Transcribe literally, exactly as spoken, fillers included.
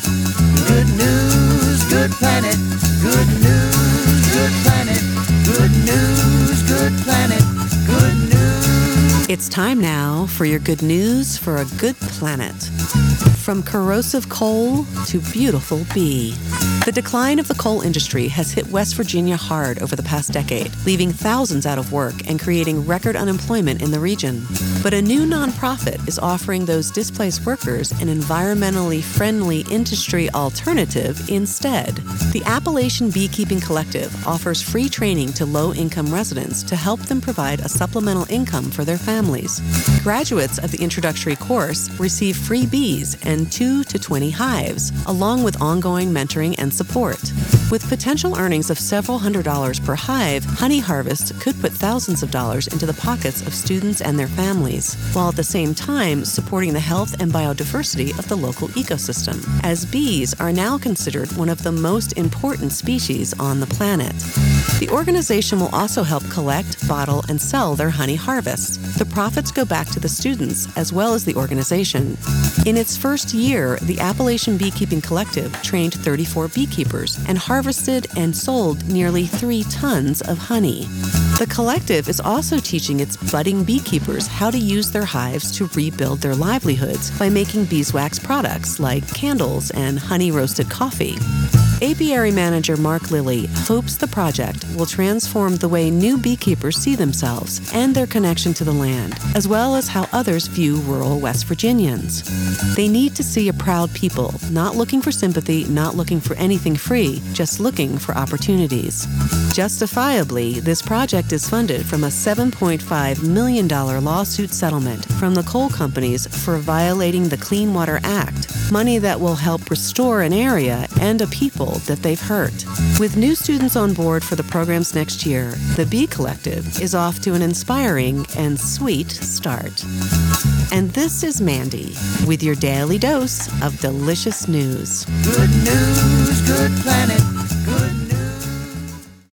Good news, good planet. Good news, good planet. Good news, good planet. Good news. It's time now for your good news for a good planet. From corrosive coal to beautiful bee. The decline of the coal industry has hit West Virginia hard over the past decade, leaving thousands out of work and creating record unemployment in the region. But a new nonprofit is offering those displaced workers an environmentally friendly industry alternative instead. The Appalachian Beekeeping Collective offers free training to low-income residents to help them provide a supplemental income for their families. Graduates of the introductory course receive free bees and two to twenty hives, along with ongoing mentoring and support. With potential earnings of several hundred dollars per hive, Honey Harvest could put thousands of dollars into the pockets of students and their families, while at the same time supporting the health and biodiversity of the local ecosystem, as bees are now considered one of the most important species on the planet. The organization will also help collect, bottle, and sell their honey harvests. The profits go back to the students as well as the organization. In its first year, the Appalachian Beekeeping Collective trained thirty-four beekeepers and harvested and sold nearly three tons of honey. The collective is also teaching its budding beekeepers how to use their hives to rebuild their livelihoods by making beeswax products like candles and honey-roasted coffee. Apiary manager Mark Lilly hopes the project will transform the way new beekeepers see themselves and their connection to the land, as well as how others view rural West Virginians. They need to see a proud people, not looking for sympathy, not looking for anything free, just looking for opportunities. Justifiably, this project is funded from a seven point five million dollars lawsuit settlement from the coal companies for violating the Clean Water Act, money that will help restore an area and a people that they've hurt. With new students on board for the programs next year, the Bee Collective is off to an inspiring and sweet start. And this is Mandy with your daily dose of delicious news. Good news, good planet.